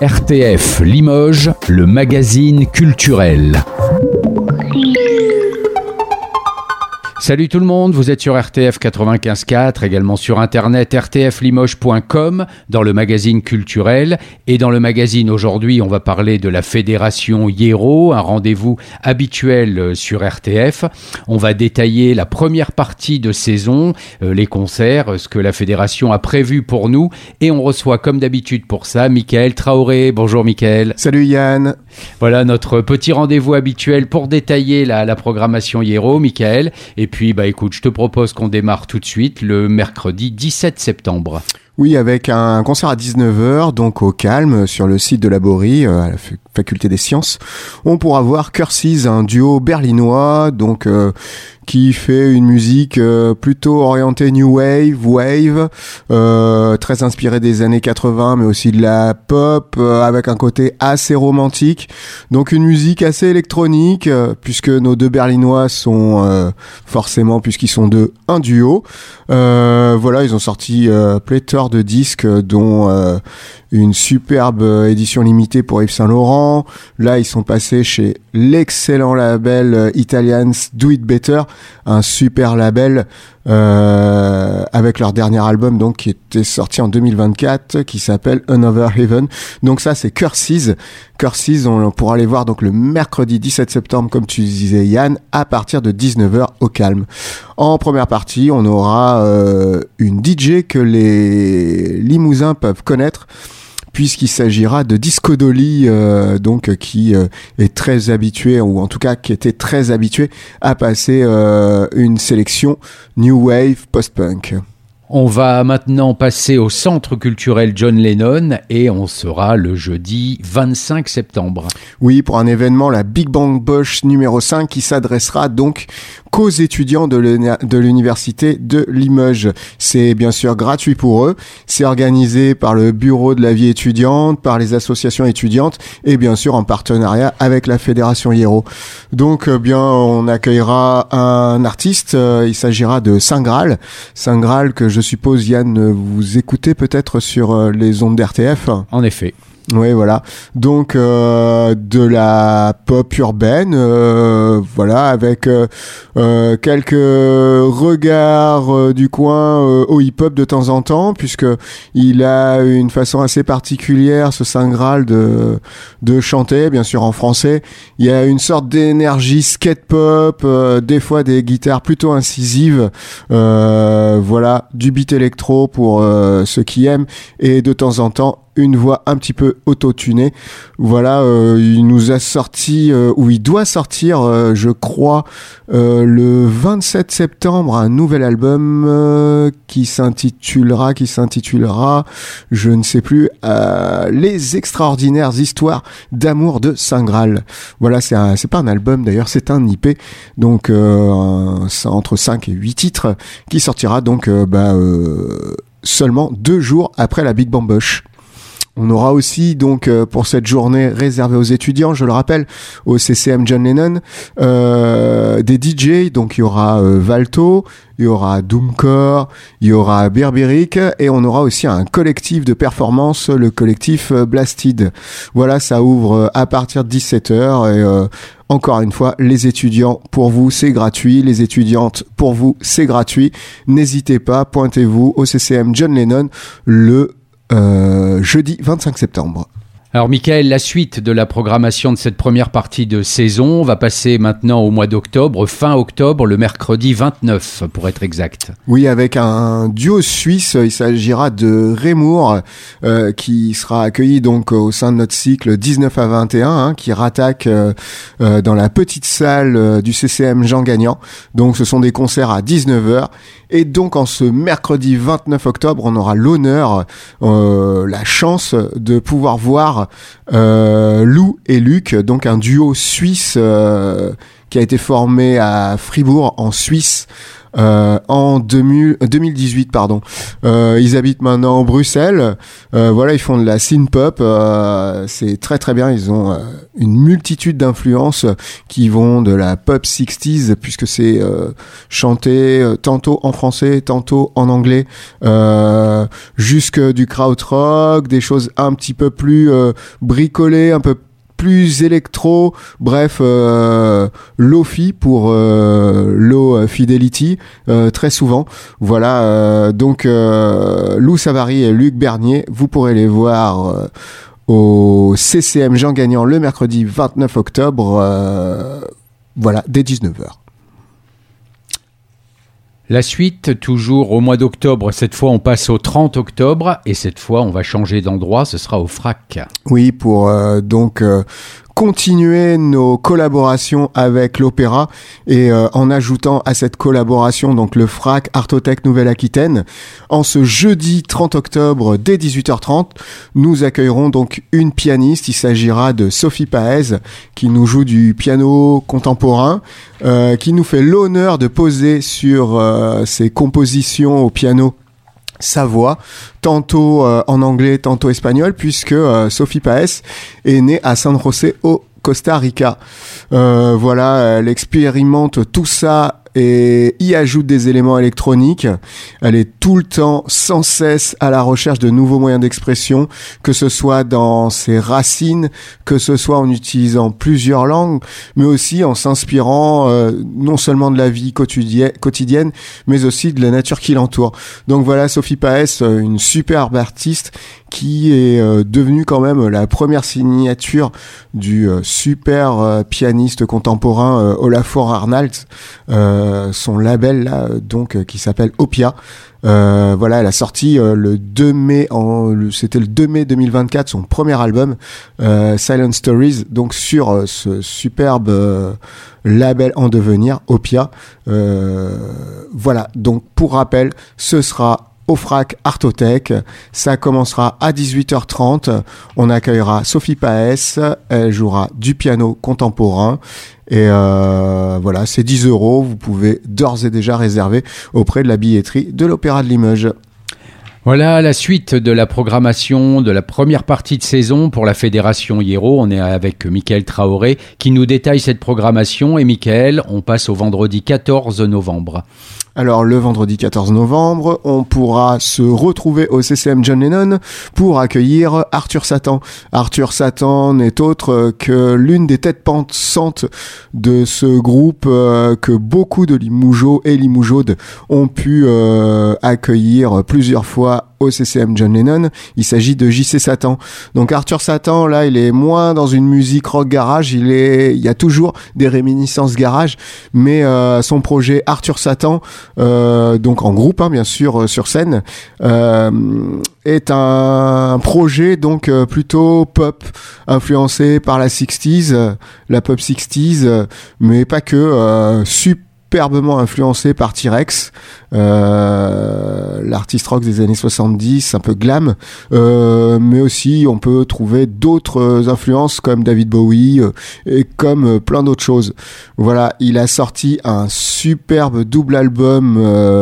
RTF Limoges, le magazine culturel. Salut tout le monde, vous êtes sur RTF 95.4, également sur internet rtflimoges.com, dans le magazine culturel. Et dans le magazine aujourd'hui, on va parler de la Fédération Hiero, un rendez-vous habituel sur RTF. On va détailler la première partie de saison, les concerts, ce que la Fédération a prévu pour nous. Et on reçoit comme d'habitude pour ça Mickaël Traoré. Bonjour Mickaël. Salut Yann. Voilà notre petit rendez-vous habituel pour détailler la programmation Hiero, Mickaël. Et puis, écoute, je te propose qu'on démarre tout de suite le mercredi 17 septembre. Oui, avec un concert à 19h, donc au Calme, sur le site de la Bory, à la Faculté des Sciences. On pourra voir Curses, un duo berlinois, donc qui fait une musique plutôt orientée new wave, très inspirée des années 80, mais aussi de la pop, avec un côté assez romantique. Donc une musique assez électronique, puisque nos deux berlinois sont forcément, puisqu'ils sont deux, un duo. Voilà, ils ont sorti pléthore de disques, dont une superbe édition limitée pour Yves Saint Laurent. Là, ils sont passés chez l'excellent label Italians Do It Better, un super label avec leur dernier album donc qui était sorti en 2024, qui s'appelle Another Heaven. Donc ça, c'est Curses. Curses, on pourra les voir donc le mercredi 17 septembre, comme tu disais Yann, à partir de 19h au Calme. En première partie, on aura une DJ que les Limousins peuvent connaître, puisqu'il s'agira de Disco Dolly, donc qui est très habitué, ou en tout cas qui était très habitué à passer une sélection New Wave Post-Punk. On va maintenant passer au Centre culturel John Lennon et on sera le jeudi 25 septembre. Oui, pour un événement, la Big Bang Bosch numéro 5, qui s'adressera donc qu'aux étudiants de l'université de Limoges. C'est bien sûr gratuit pour eux. C'est organisé par le Bureau de la vie étudiante, par les associations étudiantes et bien sûr en partenariat avec la Fédération Hiero. Donc on accueillera un artiste. Il s'agira de Saint Graal. Saint Graal, que je suppose Yann, vous écoutez peut-être sur les ondes d'RTF. En effet. Oui, voilà. Donc de la pop urbaine, voilà, avec quelques regards du coin au hip-hop de temps en temps, puisque il a une façon assez particulière, ce Saint Graal, de chanter, bien sûr en français. Il y a une sorte d'énergie skate pop, des fois des guitares plutôt incisives, voilà, du beat électro pour ceux qui aiment, et de temps en temps une voix un petit peu auto-tunée. Voilà, il nous a sorti, ou il doit sortir, je crois, le 27 septembre, un nouvel album qui s'intitulera, je ne sais plus, Les extraordinaires histoires d'amour de Saint Graal. Voilà, c'est pas un album d'ailleurs, c'est un IP, donc entre 5 et 8 titres, qui sortira donc seulement 2 jours après la Big Bang Bosch. On aura aussi donc pour cette journée réservée aux étudiants, je le rappelle, au CCM John Lennon, des DJ. Donc il y aura Valto, il y aura Doomcore, il y aura Berberic, et on aura aussi un collectif de performance, le collectif Blasted. Voilà, ça ouvre à partir de 17h et encore une fois, les étudiants, pour vous, c'est gratuit. Les étudiantes, pour vous, c'est gratuit. N'hésitez pas, pointez-vous au CCM John Lennon le jeudi 25 septembre. Alors Mickaël, la suite de la programmation de cette première partie de saison, on va passer maintenant au mois d'octobre, fin octobre, le mercredi 29 pour être exact. Oui, avec un duo suisse, il s'agira de Rémour, qui sera accueilli donc au sein de notre cycle 19 à 21, qui rattaque dans la petite salle du CCM Jean Gagnant. Donc ce sont des concerts à 19h. Et donc en ce mercredi 29 octobre, on aura l'honneur, la chance de pouvoir voir Lou et Luc, donc un duo suisse qui a été formé à Fribourg en Suisse en 2018, pardon. Ils habitent maintenant Bruxelles. Voilà, ils font de la synth-pop. C'est très très bien. Ils ont une multitude d'influences qui vont de la pop 60s, puisque c'est chanté tantôt en français, tantôt en anglais, jusque du krautrock, des choses un petit peu plus bricolées, un peu plus électro, bref, lo-fi pour low fidelity, très souvent. Voilà, donc Lou Savary et Luc Bernier, vous pourrez les voir au CCM Jean Gagnant le mercredi 29 octobre, voilà, dès 19h. La suite, toujours au mois d'octobre, cette fois on passe au 30 octobre et cette fois on va changer d'endroit, ce sera au FRAC. Oui, pour donc continuer nos collaborations avec l'opéra et en ajoutant à cette collaboration donc le FRAC Artothèque Nouvelle-Aquitaine. En ce jeudi 30 octobre dès 18h30, nous accueillerons donc une pianiste. Il s'agira de Sophie Paez qui nous joue du piano contemporain, qui nous fait l'honneur de poser sur ses compositions au piano sa voix, tantôt en anglais, tantôt espagnol, puisque Sophie Paez est née à San José au Costa Rica. Voilà, elle expérimente tout ça et y ajoute des éléments électroniques. Elle est tout le temps, sans cesse, à la recherche de nouveaux moyens d'expression, que ce soit dans ses racines, que ce soit en utilisant plusieurs langues, mais aussi en s'inspirant non seulement de la vie quotidienne, mais aussi de la nature qui l'entoure. Donc voilà, Sophie Paez, une superbe artiste qui est devenue quand même la première signature du super pianiste contemporain Olafur Arnalds, son label là, donc qui s'appelle Opia. Voilà, elle a sorti le 2 mai, c'était le 2 mai 2024, son premier album, Silent Stories, donc sur ce superbe label en devenir, Opia. Voilà, donc pour rappel, ce sera au FRAC Artothèque. Ça commencera à 18h30. On accueillera Sophie Paez. Elle jouera du piano contemporain. Et voilà, c'est 10 €. Vous pouvez d'ores et déjà réserver auprès de la billetterie de l'Opéra de Limoges. Voilà la suite de la programmation de la première partie de saison pour la Fédération Hiero. On est avec Michael Traoré qui nous détaille cette programmation. Et Michael, on passe au vendredi 14 novembre. Alors le vendredi 14 novembre, on pourra se retrouver au CCM John Lennon pour accueillir Arthur Satan. Arthur Satan n'est autre que l'une des têtes pensantes de ce groupe que beaucoup de Limougeaux et Limougeaudes ont pu accueillir plusieurs fois au CCM John Lennon. Il s'agit de J.C. Satan. Donc Arthur Satan, là, il est moins dans une musique rock garage, il y a toujours des réminiscences garage, mais son projet Arthur Satan, donc en groupe, hein, bien sûr, sur scène, est un projet donc plutôt pop, influencé par la 60s, la pop 60s, mais pas que, superbement influencé par T-Rex, l'artiste rock des années 70, un peu glam, mais aussi on peut trouver d'autres influences comme David Bowie et comme plein d'autres choses. Voilà, il a sorti un superbe double album,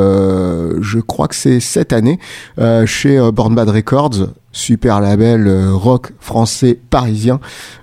je crois que c'est cette année, chez Born Bad Records, super label rock français parisien.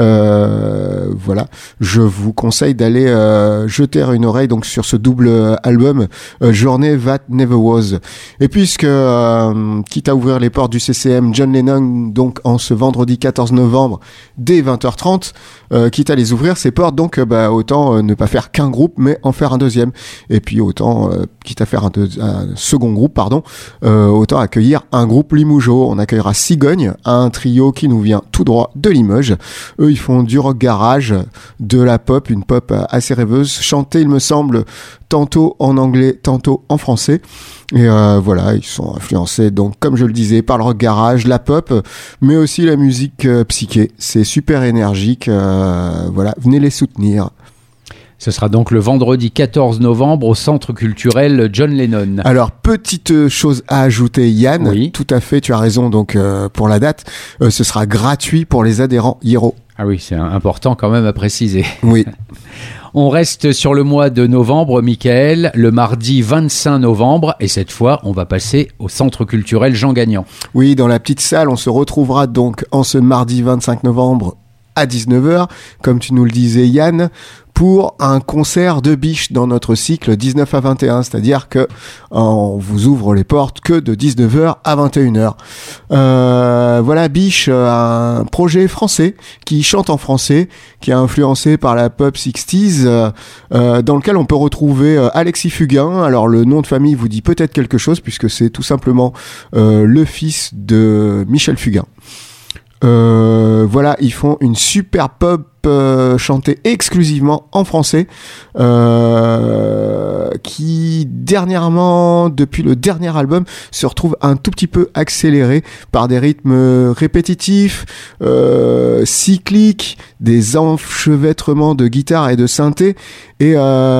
Voilà, je vous conseille d'aller jeter une oreille donc sur ce double album, Journée That Never Was. Et puisque quitte à ouvrir les portes du CCM John Lennon donc en ce vendredi 14 novembre dès 20h30, quitte à les ouvrir ces portes, donc autant ne pas faire qu'un groupe mais en faire un deuxième, et puis autant quitte à faire un second groupe, pardon, autant accueillir un groupe Limougeau. On accueillera Cigogne, un trio qui nous vient tout droit de Limoges. Eux, ils font du rock garage, de la pop, une pop assez rêveuse, chantée, il me semble, tantôt en anglais, tantôt en français. Et voilà, ils sont influencés, donc comme je le disais, par le rock garage, la pop, mais aussi la musique psyché. C'est super énergique. Voilà, venez les soutenir. Ce sera donc le vendredi 14 novembre au Centre culturel John Lennon. Alors, petite chose à ajouter, Yann. Oui. Tout à fait, tu as raison. Donc, pour la date, ce sera gratuit pour les adhérents Hiero. Ah oui, c'est important quand même à préciser. Oui. On reste sur le mois de novembre, Michael, le mardi 25 novembre, et cette fois, on va passer au Centre culturel Jean Gagnon. Oui, dans la petite salle, on se retrouvera donc en ce mardi 25 novembre à 19h, comme tu nous le disais Yann, pour un concert de Biche dans notre cycle 19 à 21, c'est-à-dire que on vous ouvre les portes que de 19h à 21h. Voilà, Biche, un projet français qui chante en français, qui est influencé par la pop 60s, dans lequel on peut retrouver Alexis Fugain. Alors le nom de famille vous dit peut-être quelque chose, puisque c'est tout simplement le fils de Michel Fugain. Voilà, ils font une super pop chantée exclusivement en français, qui dernièrement, depuis le dernier album, se retrouve un tout petit peu accéléré par des rythmes répétitifs, cycliques, des enchevêtrements de guitare et de synthé, et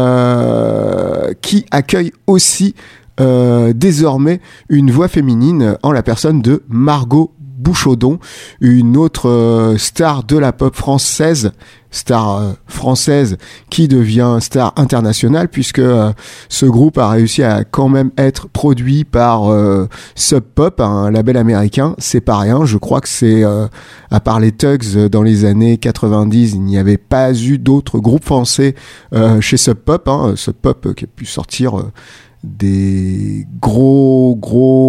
qui accueille aussi désormais une voix féminine en la personne de Margot Bouchaudon, une autre star de la pop française, qui devient star internationale, puisque ce groupe a réussi à quand même être produit par Sub Pop, un label américain. C'est pas rien, je crois que c'est à part les Tugs dans les années 90, il n'y avait pas eu d'autres groupes français chez Sub Pop, Sub Pop qui a pu sortir des gros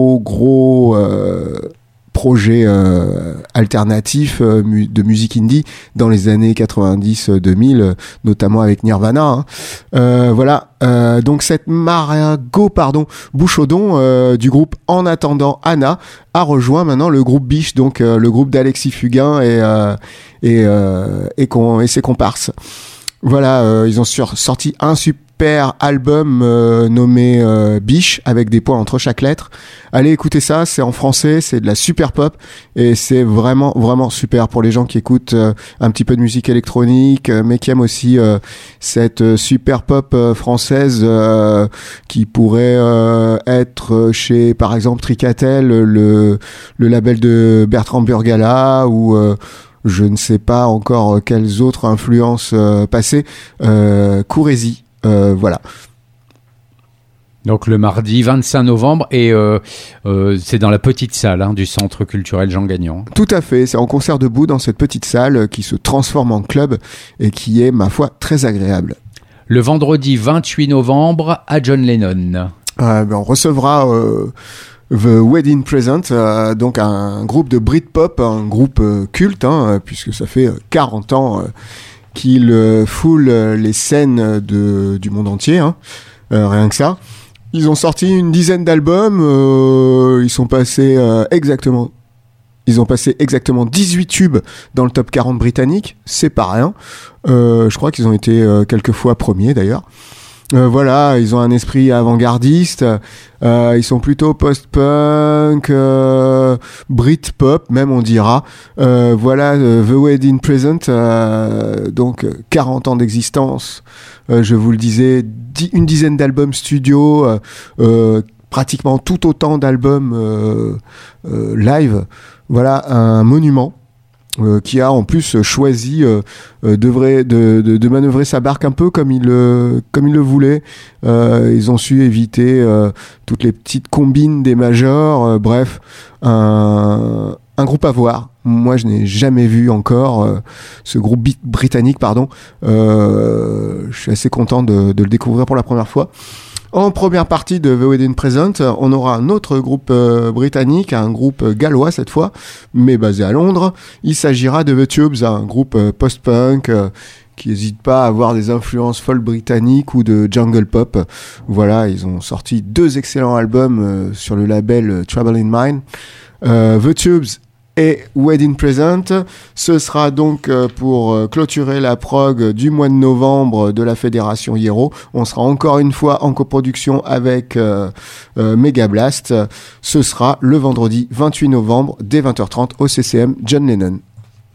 projets alternatifs de musique indie dans les années 90-2000, notamment avec Nirvana. Voilà, donc cette Margot Bouchaudon du groupe En attendant Anna a rejoint maintenant le groupe Biche, donc le groupe d'Alexis Fugain et ses comparses. Voilà, ils ont sorti un super album nommé Biche, avec des points entre chaque lettre. Allez écouter ça, c'est en français, c'est de la super pop, et c'est vraiment vraiment super pour les gens qui écoutent un petit peu de musique électronique, mais qui aiment aussi cette super pop française qui pourrait être chez par exemple Tricatel, le label de Bertrand Burgala, ou je ne sais pas encore quelles autres influences passées, Courresi, voilà. Donc le mardi 25 novembre, et c'est dans la petite salle du Centre culturel Jean Gagnon. Tout à fait, c'est en concert debout dans cette petite salle qui se transforme en club et qui est, ma foi, très agréable. Le vendredi 28 novembre à John Lennon. On recevra The Wedding Present, donc un groupe de Britpop, un groupe culte, puisque ça fait 40 ans qu'il foule les scènes du monde entier, rien que ça. Ils ont sorti une dizaine d'albums, ils ont passé exactement 18 tubes dans le top 40 britannique, c'est pas rien. Je crois qu'ils ont été quelques fois premiers d'ailleurs. Voilà, ils ont un esprit avant-gardiste, ils sont plutôt post-punk, Britpop même on dira. Voilà, The Wedding Present, donc 40 ans d'existence, je vous le disais, une dizaine d'albums studio, pratiquement tout autant d'albums live. Voilà, un monument. Qui a en plus choisi de manœuvrer sa barque un peu comme il le voulait. Ils ont su éviter toutes les petites combines des majors. Bref, un groupe à voir. Moi, je n'ai jamais vu encore ce groupe britannique, pardon. Je suis assez content de le découvrir pour la première fois. En première partie de The Wedding Present, on aura un autre groupe britannique, un groupe gallois cette fois, mais basé à Londres. Il s'agira de The Tubes, un groupe post-punk qui n'hésite pas à avoir des influences folk britanniques ou de jungle pop. Voilà, ils ont sorti 2 excellents albums sur le label Trouble in Mind. The Tubes et Wedding Present. Ce sera donc pour clôturer la prog du mois de novembre de la Fédération Hiero. On sera encore une fois en coproduction avec Mega Blast. Ce sera le vendredi 28 novembre dès 20h30 au CCM John Lennon.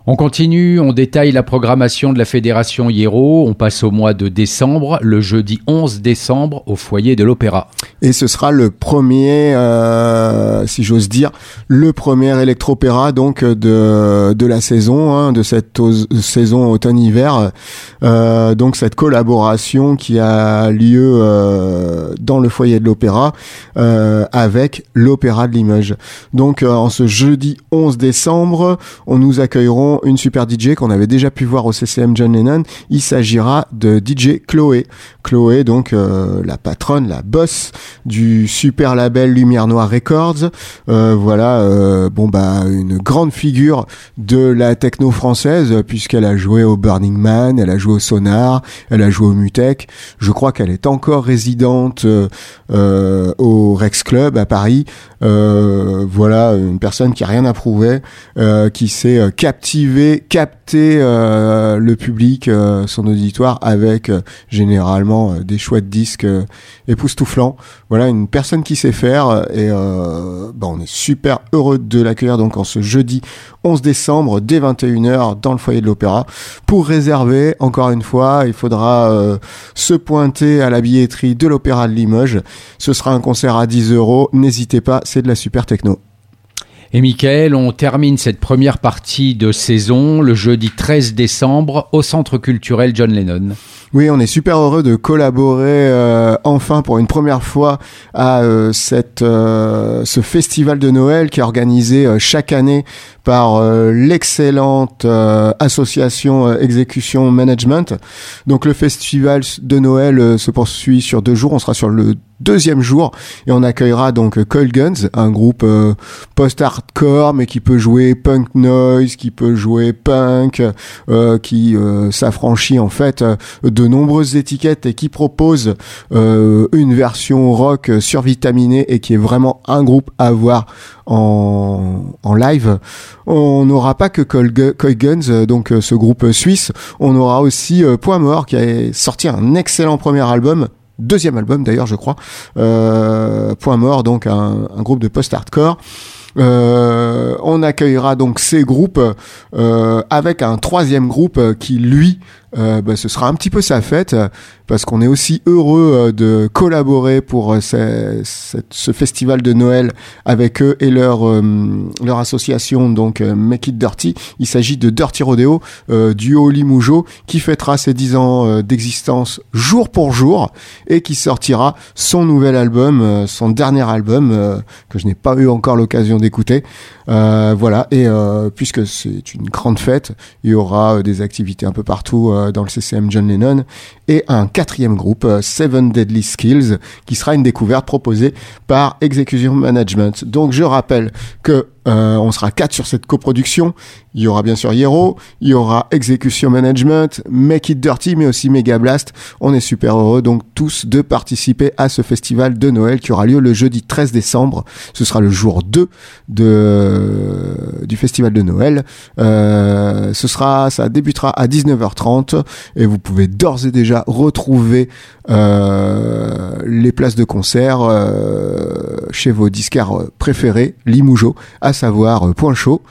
On continue, on détaille la programmation de la Fédération Hiero. On passe au mois de décembre, le jeudi 11 décembre, au foyer de l'Opéra. Et ce sera le premier, si j'ose dire, le premier électro-opéra donc de la saison, hein, de cette saison automne-hiver. Donc cette collaboration qui a lieu dans le foyer de l'Opéra avec l'Opéra de Limoges. Donc en ce jeudi 11 décembre, nous accueillerons une super DJ qu'on avait déjà pu voir au CCM John Lennon. Il s'agira de DJ Chloé. Chloé, donc la patronne, la boss du super label Lumière Noire Records. Une grande figure de la techno française, puisqu'elle a joué au Burning Man, elle a joué au Sonar, elle a joué au Mutech. Je crois qu'elle est encore résidente au Rex Club à Paris. Une personne qui a rien à prouver, qui sait capter le public, son auditoire, avec généralement des choix de disques époustouflants. Voilà, une personne qui sait faire, et on est super heureux de l'accueillir donc en ce jeudi 11 décembre dès 21h dans le foyer de l'Opéra. Pour réserver, encore une fois, il faudra se pointer à la billetterie de l'Opéra de Limoges. Ce sera un concert à 10 €. N'hésitez pas, c'est de la super techno. Et Mickaël, on termine cette première partie de saison le jeudi 13 décembre au Centre culturel John Lennon. Oui, on est super heureux de collaborer enfin pour une première fois à ce festival de Noël qui est organisé chaque année par l'excellente association Exécution Management. Donc le festival de Noël se poursuit sur 2 jours. On sera sur le 2e jour et on accueillera donc Coil Guns, un groupe post-hardcore mais qui peut jouer punk noise, qui peut jouer punk, qui s'affranchit en fait de nombreuses étiquettes et qui propose une version rock survitaminée et qui est vraiment un groupe à voir en live. On n'aura pas que Coil Guns, donc ce groupe suisse. On aura aussi Point Mort qui a sorti un excellent premier album. 2e album d'ailleurs je crois, Point Mort, donc un groupe de post-hardcore. On accueillera donc ces groupes avec un 3e groupe qui lui ce sera un petit peu sa fête, parce qu'on est aussi heureux de collaborer pour ce festival de Noël avec eux et leur association, donc Make It Dirty. Il s'agit de Dirty Rodeo, duo Limougeot, qui fêtera ses 10 ans d'existence jour pour jour et qui sortira son nouvel album, son dernier album que je n'ai pas eu encore l'occasion d'écouter. Puisque c'est une grande fête, il y aura des activités un peu partout dans le CCM John Lennon, et un 4e groupe, Seven Deadly Skills, qui sera une découverte proposée par Execution Management. Donc je rappelle que on sera 4 sur cette coproduction. Il y aura bien sûr Hiero, il y aura Execution Management, Make It Dirty, mais aussi Mega Blast. On est super heureux donc tous de participer à ce festival de Noël qui aura lieu le jeudi 13 décembre. Ce sera le jour 2 du festival de Noël. Ça débutera à 19h30 et vous pouvez d'ores et déjà retrouver les places de concert chez vos disquaires préférés Limougeot, à savoir Point Chaud,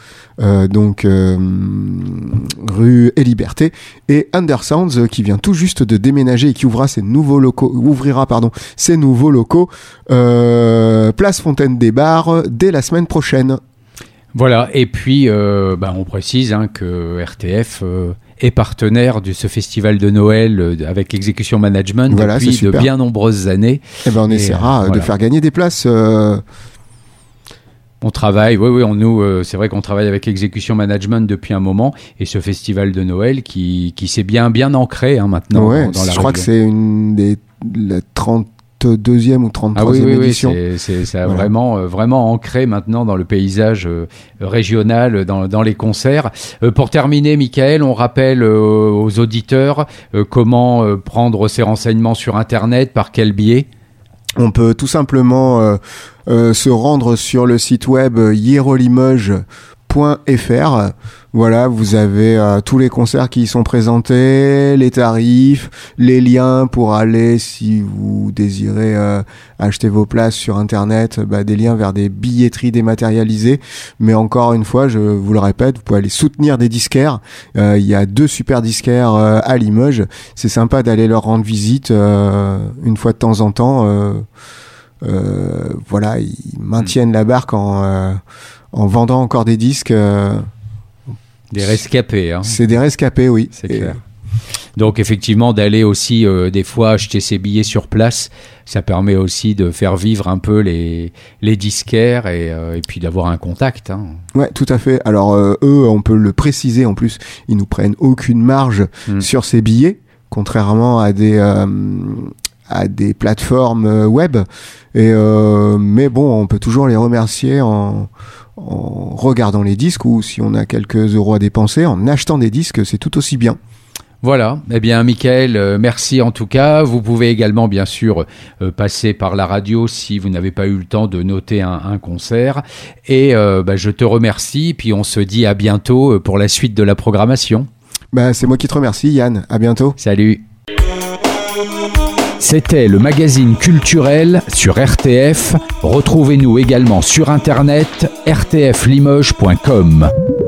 rue et Liberté, et Undersounds qui vient tout juste de déménager et qui ouvrira ses nouveaux locaux place Fontaine des Bars dès la semaine prochaine. Voilà, et puis on précise que RTF est partenaire de ce festival de Noël avec Execution Management depuis de bien nombreuses années. Et on essaiera de faire gagner des places. On travaille, c'est vrai qu'on travaille avec Execution Management depuis un moment, et ce festival de Noël qui s'est bien ancré maintenant dans la région. Je crois que c'est une des 32e ou 33e édition. C'est vraiment ancré maintenant dans le paysage régional, dans les concerts. Pour terminer, Mickaël, on rappelle aux auditeurs comment prendre ces renseignements sur Internet, par quel biais? On peut tout simplement se rendre sur le site web hierolimoges.com Voilà, vous avez tous les concerts qui y sont présentés, les tarifs, les liens pour aller, si vous désirez acheter vos places sur Internet, des liens vers des billetteries dématérialisées. Mais encore une fois, je vous le répète, vous pouvez aller soutenir des disquaires. Il y a 2 super disquaires à Limoges. C'est sympa d'aller leur rendre visite une fois de temps en temps. Voilà, ils maintiennent la barque en vendant encore des disques. Des rescapés. Hein. C'est des rescapés, oui. C'est clair. Donc effectivement, d'aller aussi des fois acheter ses billets sur place, ça permet aussi de faire vivre un peu les disquaires et puis d'avoir un contact. Hein. Ouais, tout à fait. Alors eux, on peut le préciser en plus, ils nous prennent aucune marge sur ces billets, contrairement à des plateformes web. Mais bon, on peut toujours les remercier en regardant les disques, ou si on a quelques euros à dépenser, en achetant des disques, c'est tout aussi bien. Voilà, eh bien Mickaël, merci en tout cas. Vous pouvez également bien sûr passer par la radio si vous n'avez pas eu le temps de noter un concert. Et je te remercie, puis on se dit à bientôt pour la suite de la programmation. C'est moi qui te remercie, Yann. À bientôt. Salut. C'était le magazine culturel sur RTF. Retrouvez-nous également sur internet rtflimoges.com.